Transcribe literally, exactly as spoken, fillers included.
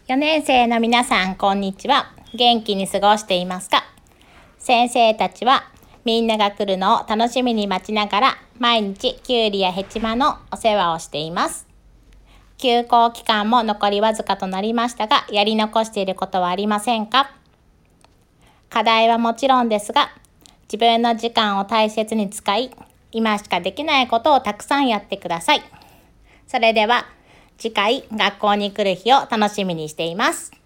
よねん生の皆さん、こんにちは。元気に過ごしていますか？先生たちはみんなが来るのを楽しみに待ちながら毎日きゅうりやヘチマのお世話をしています。休校期間も残りわずかとなりましたが、やり残していることはありませんか？課題はもちろんですが、自分の時間を大切に使い、今しかできないことをたくさんやってください。それでは次回学校に来る日を楽しみにしています。